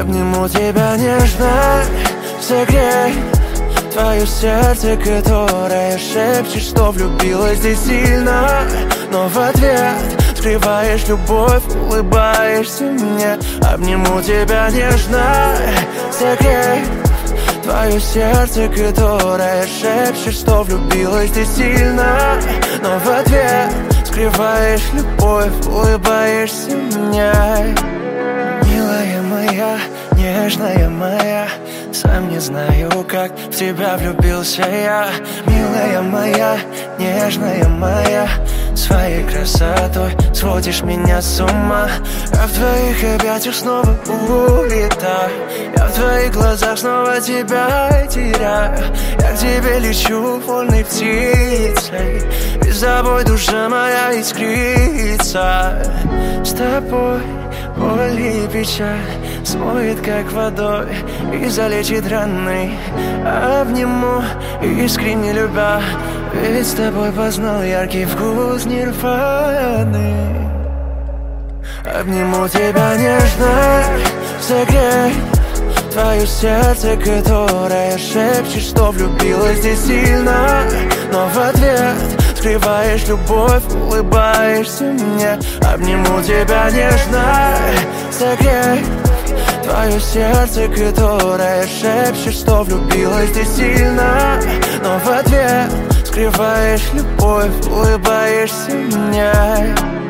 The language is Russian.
Обниму тебя нежно, согрей твое сердце, которое шепчет, что влюбилась здесь сильно. Но в ответ скрываешь любовь, улыбаешься мне. Обниму тебя нежно, согрей твое сердце, которое шепчет, что влюбилась здесь сильно. Но в ответ скрываешь любовь, улыбаешься мне. Милая моя, нежная моя, сам не знаю, как в тебя влюбился я. Милая моя, нежная моя, своей красотой сводишь меня с ума. Я в твоих объятиях снова улетаю, я в твоих глазах снова тебя теряю. Я к тебе лечу вольной птицей, ведь с тобой душа моя искрится. С тобой боль и печаль смоет как водой и залечит раны. Обниму, искренне любя, ведь с тобой познал яркий вкус нирваны. Обниму тебя нежно, согрей твое сердце, которое шепчет, что влюбилась здесь сильно. Но в ответ скрываешь любовь, улыбаешься мне. Обниму тебя нежно, согрей твое сердце, которое шепчет, что влюбилась здесь сильно. Но в ответ скрываешь любовь, улыбаешься мне.